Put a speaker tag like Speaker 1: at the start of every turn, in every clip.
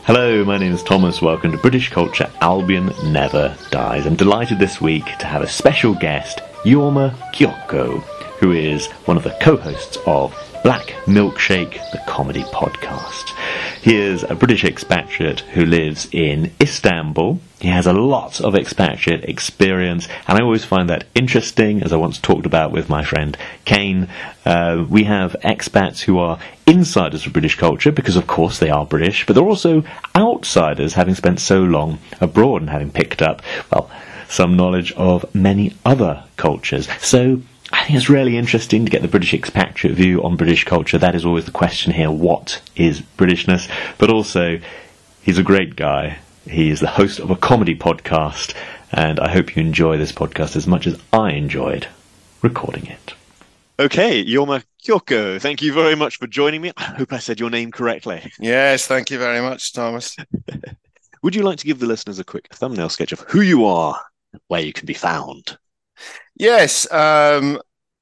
Speaker 1: Hello, my name is Thomas. Welcome to British Culture Albion Never Dies. I'm delighted this week to have a special guest, Jorma Kyokko, who is one of the co-hosts of Black Milkshake, the comedy podcast. He is a British expatriate who lives in Istanbul. He has a lot of expatriate experience, and I always find that interesting, as I once talked about with my friend Kane. We have expats who are insiders of British culture, because of course they are British, but they're also outsiders, having spent so long abroad and having picked up, well, some knowledge of many other cultures. So I think it's really interesting to get the British expatriate view on British culture. That is always the question here. What is Britishness? But also, he's a great guy. He is the host of a comedy podcast, and I hope you enjoy this podcast as much as I enjoyed recording it. Okay, Jorma Kyokko, thank you very much for joining me. I hope I said your name correctly.
Speaker 2: Yes, thank you very much, Thomas.
Speaker 1: Would you like to give the listeners a quick thumbnail sketch of who you are, where you can be found?
Speaker 2: Yes, I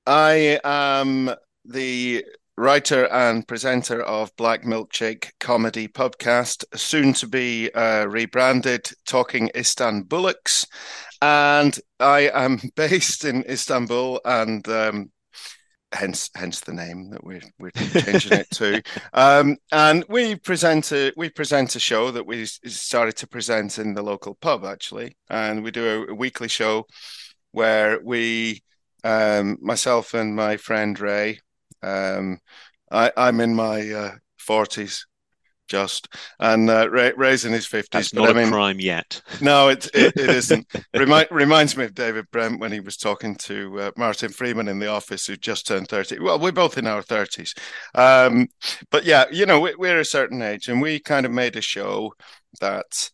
Speaker 2: am the writer and presenter of Black Milkshake Comedy Podcast, soon to be rebranded Talking Istanbulics, and I am based in Istanbul, and hence the name that we're changing it to. And we present a show that we started to present in the local pub, actually, and we do a weekly show where we, myself and my friend Ray, I'm in my 40s just, and Ray's in his 50s.
Speaker 1: That's not a crime yet.
Speaker 2: No, it isn't. Reminds me of David Brent when he was talking to Martin Freeman in The Office, who just turned 30. Well, we're both in our 30s. But yeah, you know, we're a certain age, and we kind of made a show that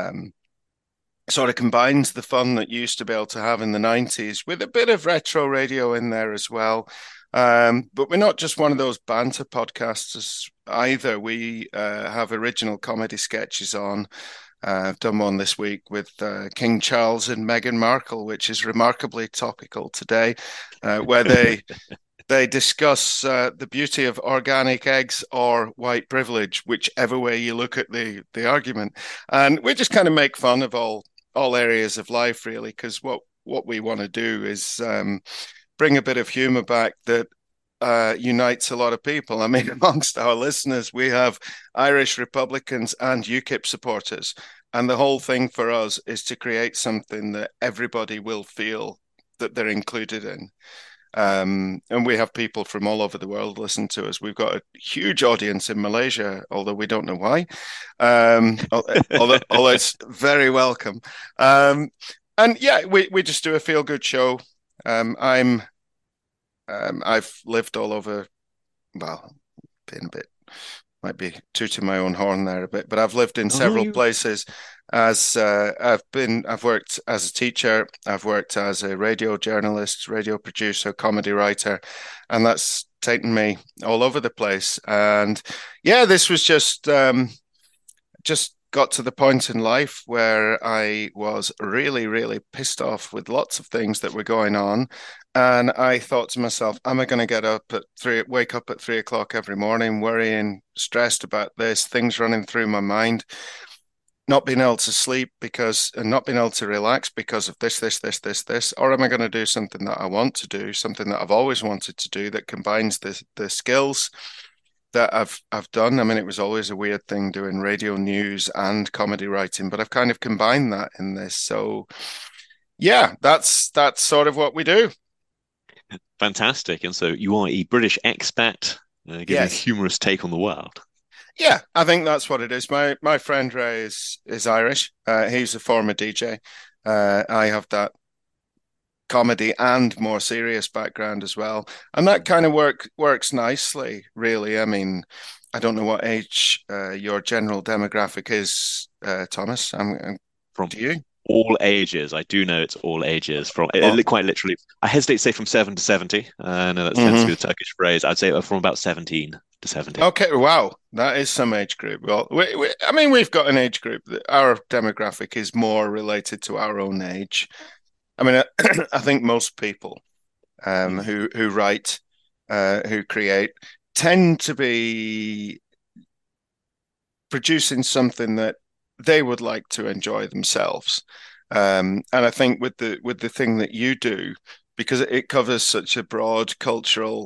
Speaker 2: sort of combines the fun that you used to be able to have in the 90s with a bit of retro radio in there as well. But we're not just one of those banter podcasts either. We have original comedy sketches on. I've done one this week with King Charles and Meghan Markle, which is remarkably topical today, where they discuss the beauty of organic eggs or white privilege, whichever way you look at the argument. And we just kind of make fun of all areas of life, really, because what we want to do is bring a bit of humor back that unites a lot of people. I mean, amongst our listeners, we have Irish Republicans and UKIP supporters, and the whole thing for us is to create something that everybody will feel that they're included in. And we have people from all over the world listen to us. We've got a huge audience in Malaysia, although we don't know why. Although it's very welcome. And yeah, we just do a feel-good show. I've lived all over. Well, been a bit, might be tooting my own horn there a bit, but I've lived in several places. I've worked as a teacher, I've worked as a radio journalist, radio producer, comedy writer, and that's taken me all over the place. And yeah, this was just got to the point in life where I was really, really pissed off with lots of things that were going on. And I thought to myself, am I going to wake up at 3 o'clock every morning, worrying, stressed about this, things running through my mind, not being able to sleep and not being able to relax because of this, or am I going to do something that I want to do, something that I've always wanted to do that combines the skills that I've done. I mean, it was always a weird thing doing radio news and comedy writing, but I've kind of combined that in this. So yeah, that's sort of what we do.
Speaker 1: Fantastic. And so you are a British expat, giving a humorous take on the world.
Speaker 2: Yeah, I think that's what it is. My friend Ray is Irish. He's a former DJ. I have that comedy and more serious background as well, and that kind of works nicely, really. I mean, I don't know what age your general demographic is, Thomas. Do you?
Speaker 1: All ages. I do know it's all ages. Quite literally, I hesitate to say from 7 to 70. I know that's meant to be the Turkish phrase. I'd say from about 17 to 70.
Speaker 2: Okay, wow, that is some age group. Well, we've got an age group that our demographic is more related to our own age. I mean, I think most people who write, who create, tend to be producing something that they would like to enjoy themselves. And I think with the thing that you do, because it covers such a broad cultural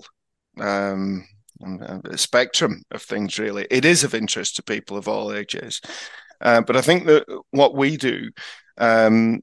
Speaker 2: spectrum of things, really, it is of interest to people of all ages. But I think that what we do, um,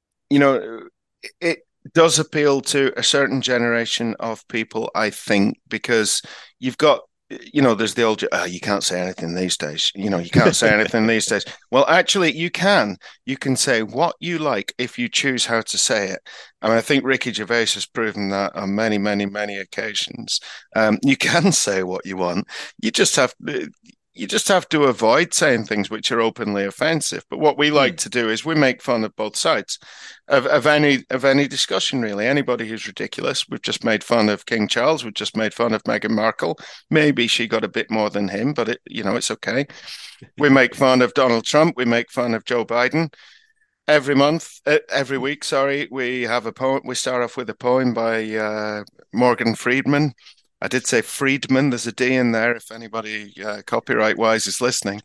Speaker 2: it does appeal to a certain generation of people, I think, because you've got, there's the old, you can't say anything these days. You can't say anything these days. Well, actually, you can. You can say what you like if you choose how to say it. I mean, I think Ricky Gervais has proven that on many, many, many occasions. You can say what you want. You just have you just have to avoid saying things which are openly offensive. But what we like to do is we make fun of both sides of any discussion, really. Anybody who's ridiculous. We've just made fun of King Charles. We've just made fun of Meghan Markle. Maybe she got a bit more than him, but it's okay. We make fun of Donald Trump. We make fun of Joe Biden. Every week, sorry, we have a poem. We start off with a poem by Morgan Friedman. I did say Friedman. There's a D in there if anybody copyright-wise is listening.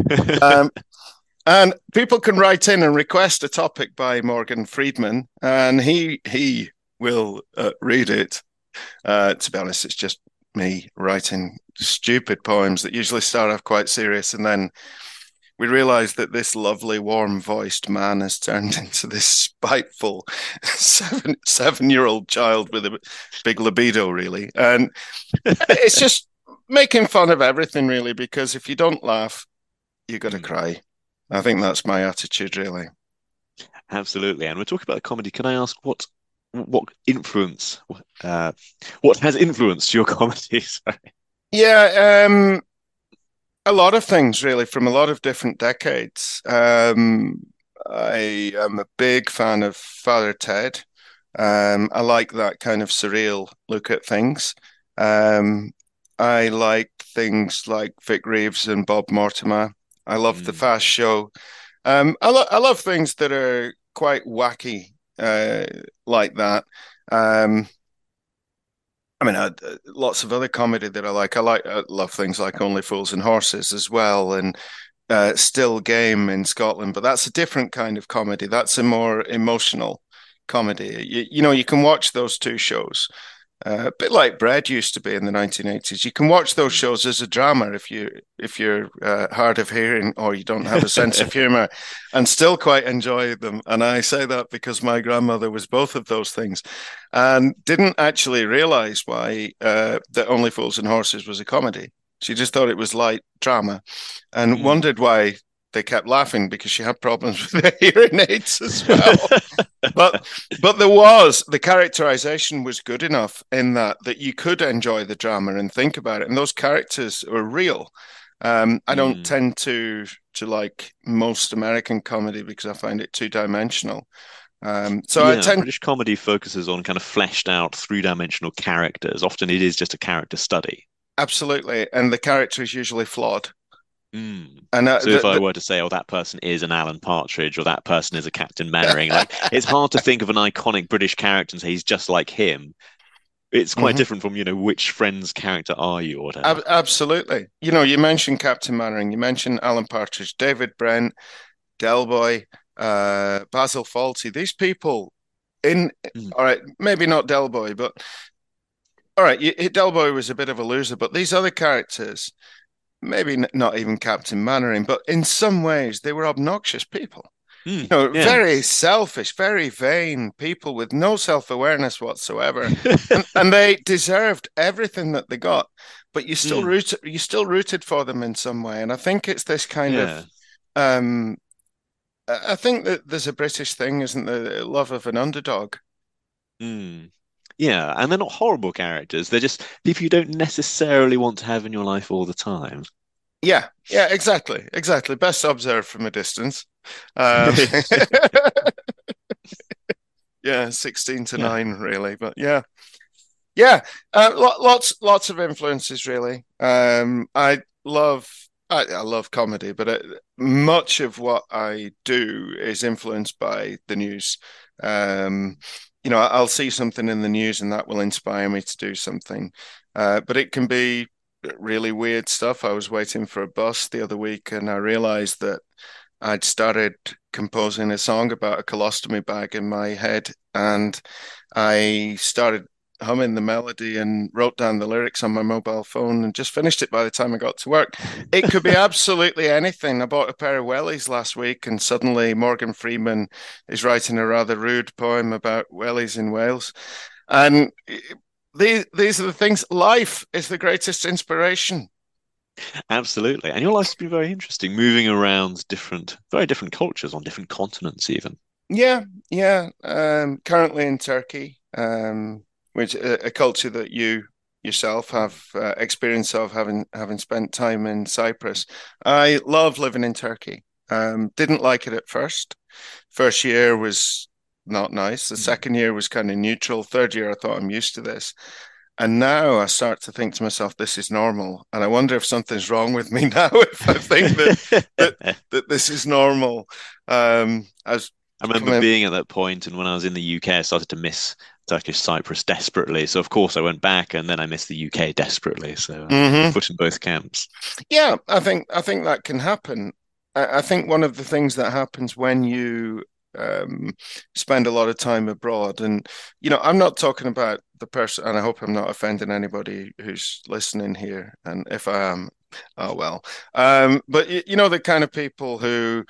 Speaker 2: And people can write in and request a topic by Morgan Friedman, and he will read it. To be honest, it's just me writing stupid poems that usually start off quite serious, and then we realize that this lovely, warm-voiced man has turned into this spiteful seven-year-old child with a big libido, really. And it's just making fun of everything, really, because if you don't laugh, you got to cry. I think that's my attitude, really.
Speaker 1: Absolutely. And we're talking about comedy. Can I ask what influence, what has influenced your comedy? Sorry.
Speaker 2: Yeah, a lot of things, really, from a lot of different decades. I am a big fan of Father Ted. I like that kind of surreal look at things. I like things like Vic Reeves and Bob Mortimer. I love The Fast Show. I love things that are quite wacky like that. I mean, lots of other comedy that I like. I love things like Only Fools and Horses as well, and Still Game in Scotland. But that's a different kind of comedy. That's a more emotional comedy. You can watch those two shows. A bit like Bread used to be in the 1980s. You can watch those shows as a drama if you're hard of hearing or you don't have a sense of humor, and still quite enjoy them. And I say that because my grandmother was both of those things, and didn't actually realize why that Only Fools and Horses was a comedy. She just thought it was light drama, and wondered why they kept laughing because she had problems with her hearing aids as well. but the characterization was good enough in that you could enjoy the drama and think about it, and those characters were real. I don't tend to like most American comedy because I find it two-dimensional.
Speaker 1: British comedy focuses on kind of fleshed out, three-dimensional characters. Often it is just a character study.
Speaker 2: Absolutely, and the character is usually flawed.
Speaker 1: And so if I were to say, oh, that person is an Alan Partridge or that person is a Captain Mannering, like it's hard to think of an iconic British character and say he's just like him. It's quite different from, which Friends character are you or whatever.
Speaker 2: Absolutely. You mentioned Captain Mannering, you mentioned Alan Partridge, David Brent, Del Boy, Basil Fawlty. These people all right, maybe not Del Boy, but all right, Del Boy was a bit of a loser, but these other characters, maybe not even Captain Mannering, but in some ways they were obnoxious people. Very selfish, very vain people with no self-awareness whatsoever, and they deserved everything that they got. But you still rooted for them in some way, and I think it's this kind of. I think that there's a British thing, isn't there? The love of an underdog.
Speaker 1: Yeah, and they're not horrible characters. They're just people you don't necessarily want to have in your life all the time.
Speaker 2: Yeah, exactly. Best observed from a distance. Yeah, 16-9, really. But yeah. Lots of influences, really. I love comedy, but much of what I do is influenced by the news. I'll see something in the news and that will inspire me to do something. But it can be really weird stuff. I was waiting for a bus the other week, and I realized that I'd started composing a song about a colostomy bag in my head, and I started humming the melody and wrote down the lyrics on my mobile phone and just finished it by the time I got to work. It could be absolutely anything. I bought a pair of wellies last week, and suddenly Morgan Freeman is writing a rather rude poem about wellies in Wales. And these are the things. Life is the greatest inspiration.
Speaker 1: Absolutely. And your life's been very interesting, moving around very different cultures on different continents, even.
Speaker 2: Yeah, yeah. Currently in Turkey, which a culture that you yourself have experience of having spent time in Cyprus. I love living in Turkey. Didn't like it at first. First year was not nice. The
Speaker 1: Mm.
Speaker 2: second year was kind of neutral. Third year, I thought I'm used to this. And now I start to think to myself, this is normal. And I wonder if something's wrong with me now, if I think that this is normal. I was
Speaker 1: I remember
Speaker 2: coming.
Speaker 1: being at that point, and when I was in the UK, I started to miss Turkish Cyprus desperately. So, of course, I went back, and then I missed the UK desperately. So,
Speaker 2: Mhm.
Speaker 1: foot in both camps.
Speaker 2: Yeah, I think that can happen. I think one of the things that happens when you um, spend a lot of time abroad, and I'm not talking about the person, and I hope I'm not offending anybody who's listening here, and if I am, oh well. But the kind of people who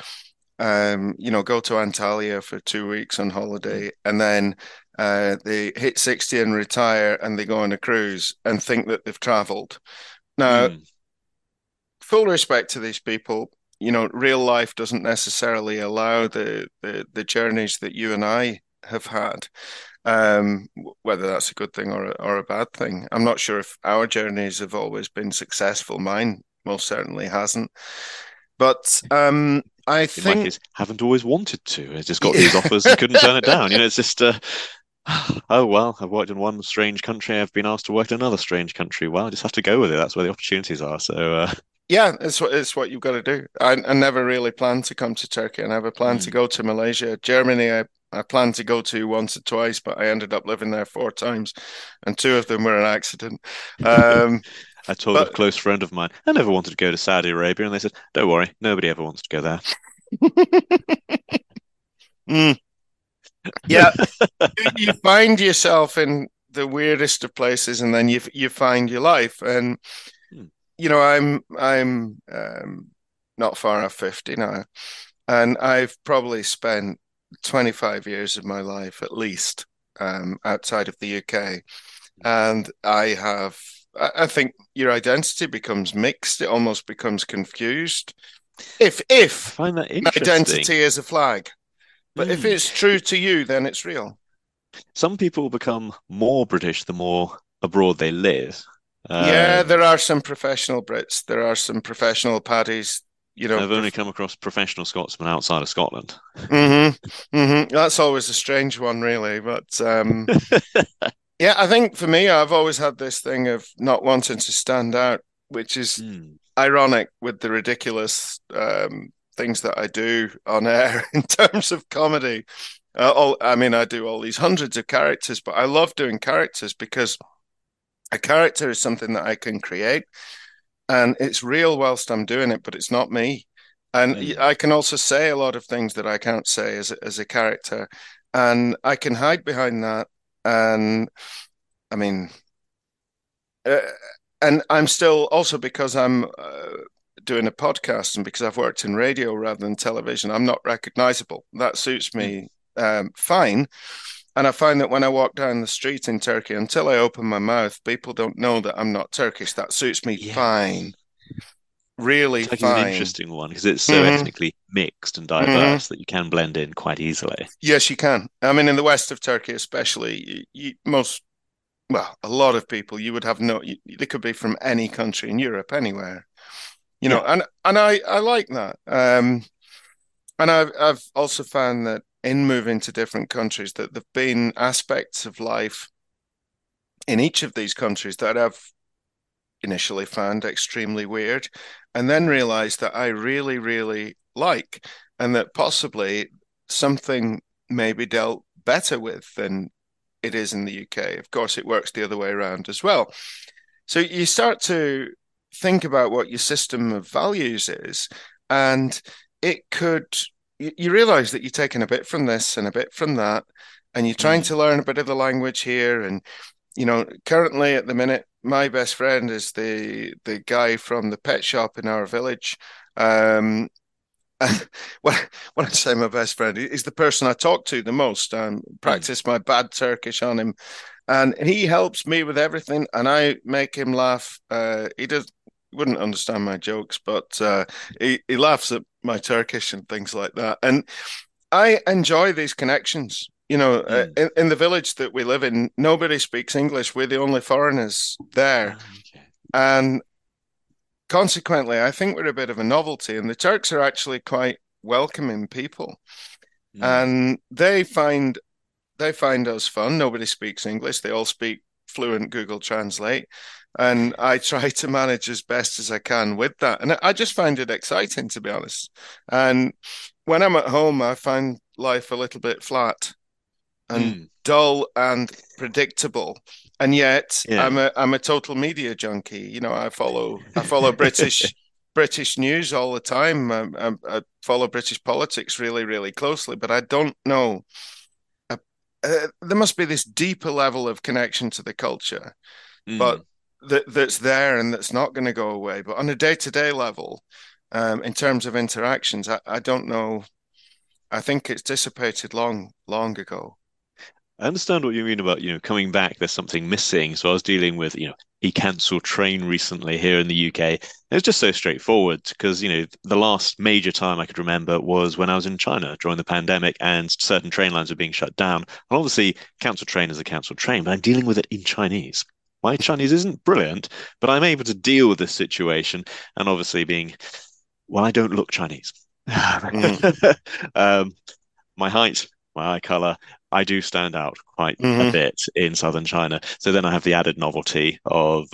Speaker 2: go to Antalya for 2 weeks on
Speaker 1: Mm.
Speaker 2: holiday, and then they hit 60 and retire, and they go on a cruise and think that they've traveled. Now,
Speaker 1: Mm.
Speaker 2: full respect to these people. Real life doesn't necessarily allow the journeys that you and I have had. Whether that's a good thing or a bad thing. I'm not sure if our journeys have always been successful. Mine most certainly hasn't. But I
Speaker 1: In my
Speaker 2: think,
Speaker 1: case, haven't always wanted to. I just got these
Speaker 2: yeah,
Speaker 1: offers and couldn't turn it down. It's just, oh, well, I've worked in one strange country. I've been asked to work in another strange country. Well, I just have to go with it. That's where the opportunities are. So,
Speaker 2: yeah, it's what you've got to do. I never really planned to come to Turkey. I never planned to
Speaker 1: mm.
Speaker 2: go to Malaysia. Germany, I planned to go to once or twice, but I ended up living there 4 times, and two of them were an accident. Um,
Speaker 1: I told a
Speaker 2: but
Speaker 1: close friend of mine, I never wanted to go to Saudi Arabia, and they said, "Don't worry, nobody ever wants to go there."
Speaker 2: mm, yeah, you find yourself in the weirdest of places, and then you find your life. And
Speaker 1: Hmm.
Speaker 2: I'm not far off 50 now, and I've probably spent 25 years of my life at least outside of the UK. And I think your identity becomes mixed. It almost becomes confused.
Speaker 1: I
Speaker 2: If
Speaker 1: find that
Speaker 2: an
Speaker 1: interesting.
Speaker 2: identity is a flag, but if
Speaker 1: Hmm.
Speaker 2: it's true to you, then it's real.
Speaker 1: Some people become more British the more abroad they live.
Speaker 2: Yeah,
Speaker 1: Um,
Speaker 2: there are some professional Brits. There are some professional paddies. You know,
Speaker 1: I've only come across professional Scotsmen outside of Scotland.
Speaker 2: That's always a strange one, really. But yeah, I think for me, I've always had this thing of not wanting to stand out, which is
Speaker 1: Hmm.
Speaker 2: ironic with the ridiculous things that I do on air in terms of comedy. I mean, I do all these hundreds of characters, but I love doing characters because a character is something that I can create and it's real whilst I'm doing it, but it's not me. And
Speaker 1: Hmm.
Speaker 2: I can also say a lot of things that I can't say as a character, and I can hide behind that. And I mean, uh, and I'm still also because I'm doing a podcast and because I've worked in radio rather than television, I'm not recognizable. That suits
Speaker 1: Hmm.
Speaker 2: me fine. And I find that when I walk down the street in Turkey, until I open my mouth, people don't know that I'm not Turkish. That suits me fine,
Speaker 1: Yes.
Speaker 2: really
Speaker 1: Turkey's an
Speaker 2: fine.
Speaker 1: interesting one because it's so
Speaker 2: Hmm.
Speaker 1: ethnically mixed and
Speaker 2: Hmm.
Speaker 1: diverse that you can blend in quite easily.
Speaker 2: Yes, you can. I mean, in the west of Turkey, especially, well, a lot of people you would have they could be from any country in Europe, anywhere,
Speaker 1: Yeah.
Speaker 2: and I like that. And I've also found that in moving to different countries, that there've been aspects of life in each of these countries that I've initially found extremely weird, and then
Speaker 1: Hmm.
Speaker 2: realized that I really, really like, and that possibly something may be dealt better with than it is in the UK. Of course, it works the other way around as well. So you start to think about what your system of values is, and it could, you realize that you're taking a bit from this and a bit from that, and you're trying to
Speaker 1: Mm.
Speaker 2: learn a bit of the language here. And, currently at the minute, my best friend is the guy from the pet shop in our village. Um, when, when I say my best friend, he's the person I talk to the most.
Speaker 1: Mm.
Speaker 2: Practice my bad Turkish on him, and he helps me with everything, and I make him laugh. He does wouldn't understand my jokes, but he laughs at my Turkish and things like that. And I enjoy these connections.
Speaker 1: Mm.
Speaker 2: In the village that we live in, nobody speaks English. We're the only foreigners there,
Speaker 1: Okay.
Speaker 2: and consequently, I think we're a bit of a novelty. And the Turks are actually quite welcoming people,
Speaker 1: Mm.
Speaker 2: and they find us fun. Nobody speaks English. They all speak fluent Google Translate. And I try to manage as best as I can with that. And I just find it exciting, to be honest. And when I'm at home, I find life a little bit flat and
Speaker 1: Mm.
Speaker 2: dull and predictable. And yet
Speaker 1: Yeah.
Speaker 2: I'm a total media junkie. I follow British news all the time. I follow British politics really, really closely, but I don't know there must be this deeper level of connection to the culture, but
Speaker 1: Mm.
Speaker 2: that's there and that's not going to go away. But on a day-to-day level, in terms of interactions, I don't know. I think it's dissipated long, long ago.
Speaker 1: I understand what you mean about, coming back, there's something missing. So I was dealing with, a cancelled train recently here in the UK. And it's just so straightforward because, the last major time I could remember was when I was in China during the pandemic and certain train lines were being shut down. And obviously, cancelled train is a cancelled train, but I'm dealing with it in Chinese. My Chinese isn't brilliant, but I'm able to deal with this situation. And obviously, well, I don't look Chinese.
Speaker 2: Mm,
Speaker 1: Um, my height, my eye color, I do stand out quite a
Speaker 2: hmm
Speaker 1: bit in southern China. So then I have the added novelty of,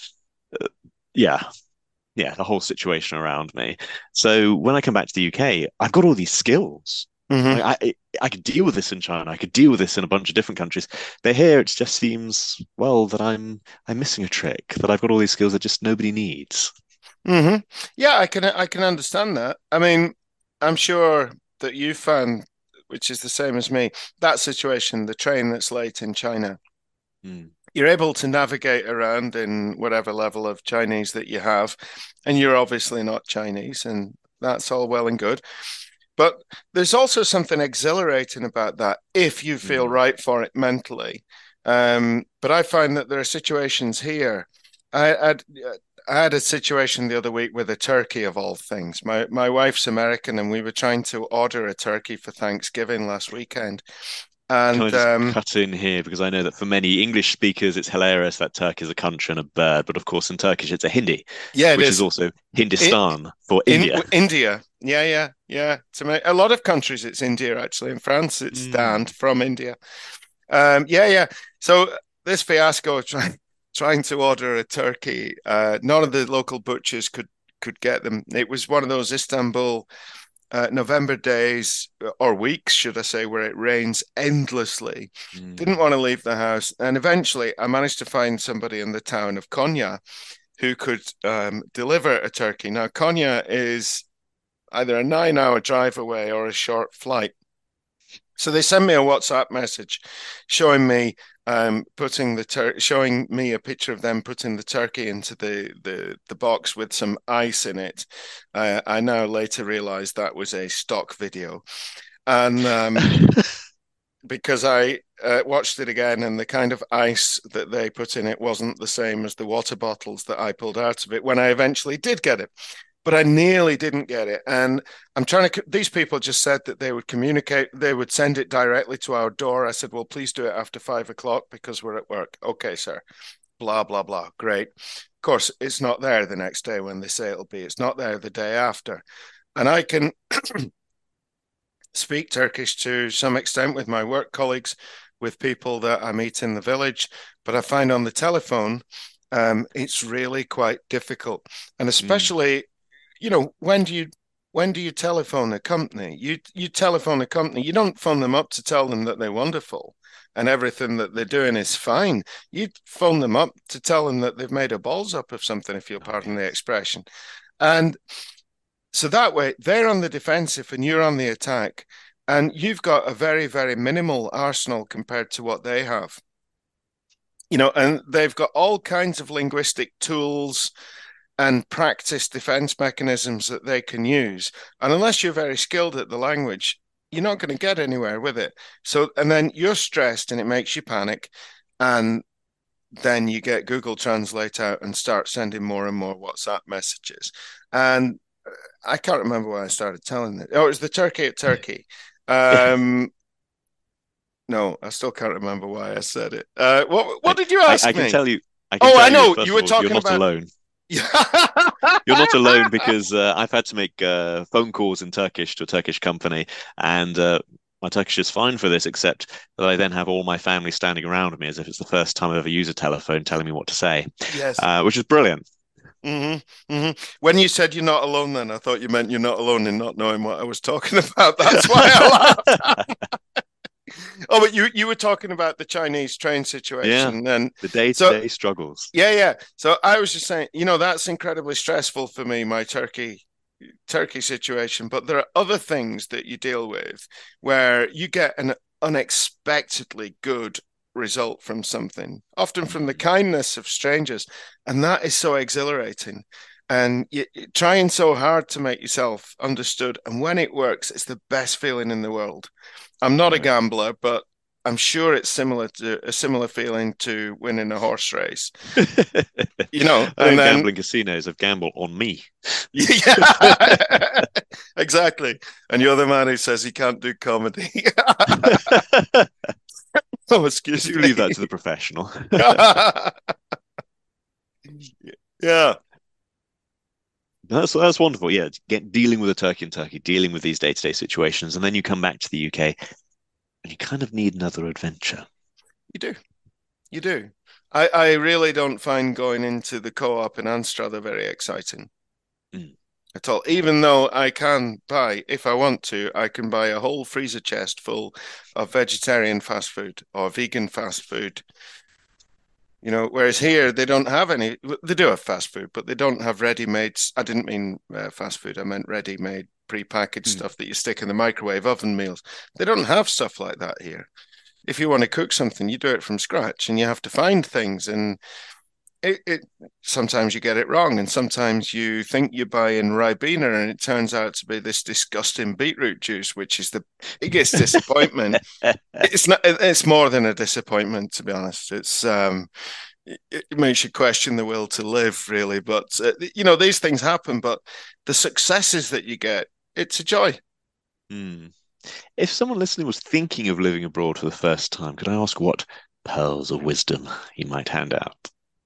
Speaker 1: yeah, yeah, the whole situation around me. So when I come back to the UK, I've got all these skills.
Speaker 2: hmm
Speaker 1: Like I could deal with this in China. I could deal with this in a bunch of different countries. But here it just seems, well, that I'm missing a trick, that I've got all these skills that just nobody needs.
Speaker 2: hmm Yeah, I can understand that. I mean, I'm sure that you found, which is the same as me, that situation, the train that's late in China.
Speaker 1: Mm,
Speaker 2: You're able to navigate around in whatever level of Chinese that you have, and you're obviously not Chinese, and that's all well and good. But there's also something exhilarating about that if you feel
Speaker 1: mm,
Speaker 2: right for it mentally. But I find that there are situations here. I, I'd, I had a situation the other week with a turkey of all things. My wife's American, and we were trying to order a turkey for Thanksgiving last weekend.
Speaker 1: Can I
Speaker 2: And
Speaker 1: just cut in here because I know that for many English speakers, it's hilarious that Turkey is a country and a bird, but of course in Turkish it's a Hindi,
Speaker 2: yeah, it
Speaker 1: which is
Speaker 2: is.
Speaker 1: also
Speaker 2: It,
Speaker 1: Hindustan for
Speaker 2: in
Speaker 1: India.
Speaker 2: India. Yeah, yeah, yeah. To me, a lot of countries, it's India actually. In France, it's stand
Speaker 1: Mm,
Speaker 2: from India. Yeah, yeah. So this fiasco of trying to order a turkey, none of the local butchers could get them. It was one of those Istanbul November days or weeks, should I say, where it rains endlessly. Didn't
Speaker 1: mm,
Speaker 2: want to leave the house, and eventually I managed to find somebody in the town of Konya who could deliver a turkey. Now, Konya is either a 9 hour drive away or a short flight. So they send me a WhatsApp message showing me showing me a picture of them putting the turkey into the box with some ice in it. I now later realized that was a stock video, and because I watched it again, and the kind of ice that they put in it wasn't the same as the water bottles that I pulled out of it when I eventually did get it. But I nearly didn't get it. And I'm trying to, these people just said that they would communicate, they would send it directly to our door. I said, well, please do it after 5 o'clock because we're at work. Okay, sir. Blah, blah, blah. Great. Of course, it's not there the next day when they say it'll be. It's not there the day after. And I can speak Turkish to some extent with my work colleagues, with people that I meet in the village, but I find on the telephone, it's really quite difficult. And
Speaker 1: mm,
Speaker 2: especially, when do you when do you telephone a company? You telephone a company. You don't phone them up to tell them that they're wonderful and everything that they're doing is fine. You phone them up to tell them that they've made a balls up of something, if you'll pardon the expression. And so that way, they're on the defensive and you're on the attack. And you've got a very, very minimal arsenal compared to what they have. And they've got all kinds of linguistic tools and practice defense mechanisms that they can use. And unless you're very skilled at the language, you're not going to get anywhere with it. So, and then you're stressed and it makes you panic. And then you get Google Translate out and start sending more and more WhatsApp messages. And I can't remember why I started telling it. Oh, it was the turkey at Turkey. No, I still can't remember why I said it. What did you ask me?
Speaker 1: I can tell you.
Speaker 2: I know. You were talking
Speaker 1: you're not
Speaker 2: about...
Speaker 1: alone. You're not alone because I've had to make phone calls in Turkish to a Turkish company, and my Turkish is fine for this, except that I then have all my family standing around me as if it's the first time I've ever used a telephone, telling me what to say.
Speaker 2: Yes,
Speaker 1: which is brilliant.
Speaker 2: Mm-hmm, mm-hmm. When you said you're not alone, then I thought you meant you're not alone in not knowing what I was talking about. That's why I laughed. Oh, but you were talking about the Chinese train situation and
Speaker 1: the day-to-day struggles.
Speaker 2: Yeah. So I was just saying, that's incredibly stressful for me, my Turkey situation. But there are other things that you deal with where you get an unexpectedly good result from something, often from the kindness of strangers. And that is so exhilarating. And you're trying so hard to make yourself understood. And when it works, it's the best feeling in the world. I'm not a gambler, but I'm sure it's a similar feeling to winning a horse race.
Speaker 1: Gambling casinos have gambled on me.
Speaker 2: Yeah, exactly. And you're the man who says he can't do comedy. Oh, excuse me.
Speaker 1: Leave that to the professional.
Speaker 2: Yeah.
Speaker 1: That's wonderful. Yeah, dealing with a turkey in Turkey, dealing with these day-to-day situations, and then you come back to the UK, and you kind of need another adventure.
Speaker 2: You do. I really don't find going into the co-op in Anstruther very exciting at all. Even though I can buy, if I want to, I can buy a whole freezer chest full of vegetarian fast food or vegan fast food. Whereas here they don't have any. They do have fast food, but they don't have ready-made. I didn't mean fast food. I meant ready-made, pre-packaged stuff that you stick in the microwave oven meals. They don't have stuff like that here. If you want to cook something, you do it from scratch, and you have to find things. And it sometimes you get it wrong, and sometimes you think you're buying Ribena, and it turns out to be this disgusting beetroot juice, which is the biggest disappointment. It's not. It's more than a disappointment, to be honest. It makes you question the will to live, really. But these things happen. But the successes that you get, it's a joy.
Speaker 1: If someone listening was thinking of living abroad for the first time, could I ask what pearls of wisdom you might hand out?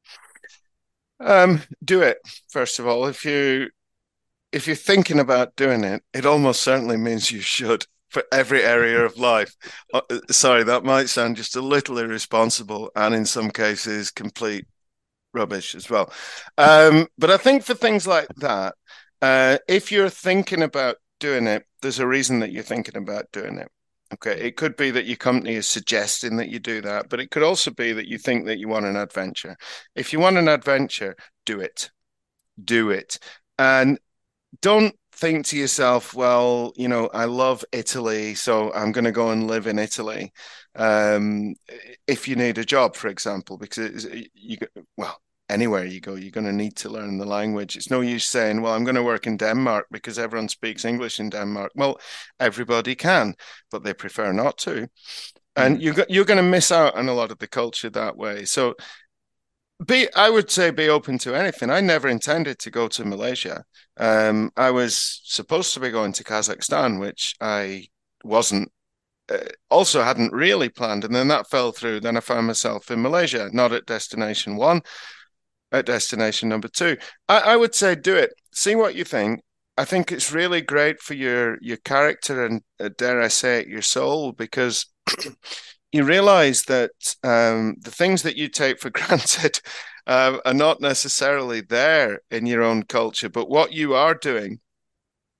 Speaker 2: Do it, first of all. If you're thinking about doing it, it almost certainly means you should for every area of life. Sorry, that might sound just a little irresponsible and in some cases complete rubbish as well. But I think for things like that, if you're thinking about doing it, there's a reason that you're thinking about doing it. Okay, it could be that your company is suggesting that you do that, but it could also be that you think that you want an adventure. If you want an adventure, do it. Do it. And don't think to yourself, well, I love Italy, so I'm going to go and live in Italy. If you need a job, for example, because anywhere you go, you're going to need to learn the language. It's no use saying, well, I'm going to work in Denmark because everyone speaks English in Denmark. Well, everybody can, but they prefer not to. And you're going to miss out on a lot of the culture that way. So I would say be open to anything. I never intended to go to Malaysia. I was supposed to be going to Kazakhstan, which I wasn't. Also hadn't really planned. And then that fell through. Then I found myself in Malaysia, not at destination 1. At destination number 2, I would say do it. See what you think. I think it's really great for your character and dare I say it, your soul, because you realize that the things that you take for granted are not necessarily there in your own culture, but what you are doing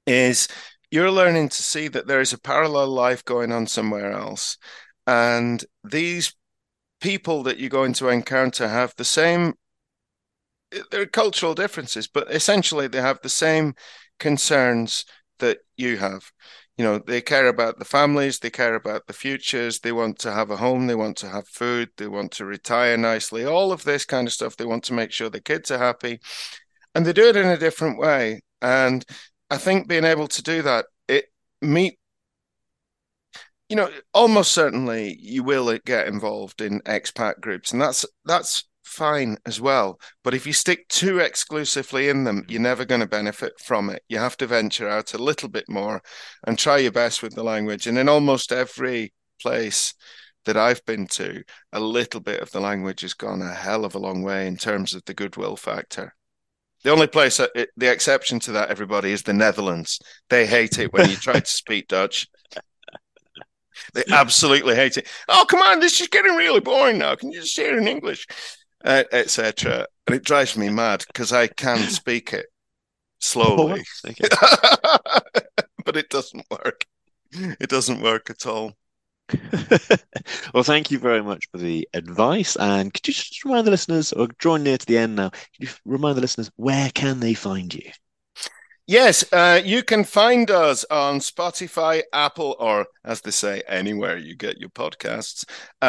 Speaker 2: is you're learning to see that there is a parallel life going on somewhere else. And these people that you're going to encounter have the same, there are cultural differences, but essentially they have the same concerns that you have. You know, they care about the families, they care about the futures, they want to have a home, they want to have food, they want to retire nicely, all of this kind of stuff. They want to make sure the kids are happy, and they do it in a different way. And I think being able to do that, meet, almost certainly you will get involved in expat groups, and that's fine as well. But if you stick too exclusively in them, you're never going to benefit from it. You have to venture out a little bit more and try your best with the language. And in almost every place that I've been to, a little bit of the language has gone a hell of a long way in terms of the goodwill factor. The only place, the exception to that, everybody, is the Netherlands. They hate it when you try to speak Dutch. They absolutely hate it. Oh, come on, this is getting really boring now. Can you just say it in English? Etc. And it drives me mad because I can speak it slowly.
Speaker 1: Oh, okay.
Speaker 2: But it doesn't work. It doesn't work at all.
Speaker 1: Well, thank you very much for the advice. And could you just remind the listeners, or drawing near to the end now, could you remind the listeners, where can they find you?
Speaker 2: Yes, you can find us on Spotify, Apple, or as they say, anywhere you get your podcasts.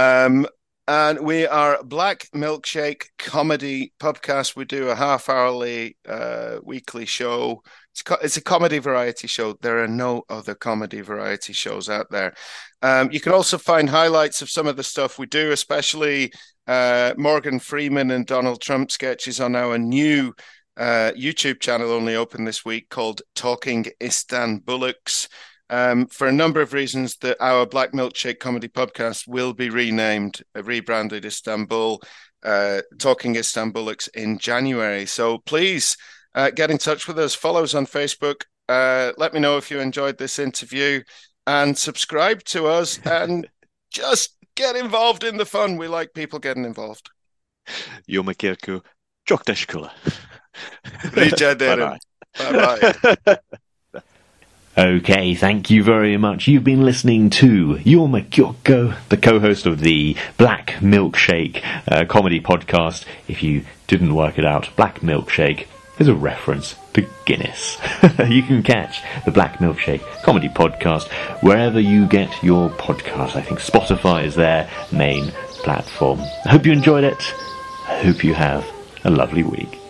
Speaker 2: And we are Black Milkshake Comedy Podcast. We do a half-hourly weekly show. It's a comedy variety show. There are no other comedy variety shows out there. You can also find highlights of some of the stuff we do, especially Morgan Freeman and Donald Trump sketches on our new YouTube channel, only open this week, called Talking Istanbulics. For a number of reasons, that our Black Milkshake Comedy Podcast will be rebranded Istanbul, Talking Istanbulics in January. So please get in touch with us, follow us on Facebook, let me know if you enjoyed this interview, and subscribe to us, and just get involved in the fun. We like people getting involved.
Speaker 1: Jorma Kirkko, çok teşekkürler.
Speaker 2: Rica ederim. Bye-bye.
Speaker 1: Okay, thank you very much. You've been listening to Jorma Kirkko, the co-host of the Black Milkshake comedy podcast. If you didn't work it out, Black Milkshake is a reference to Guinness. You can catch the Black Milkshake comedy podcast wherever you get your podcast. I think Spotify is their main platform. I hope you enjoyed it. I hope you have a lovely week.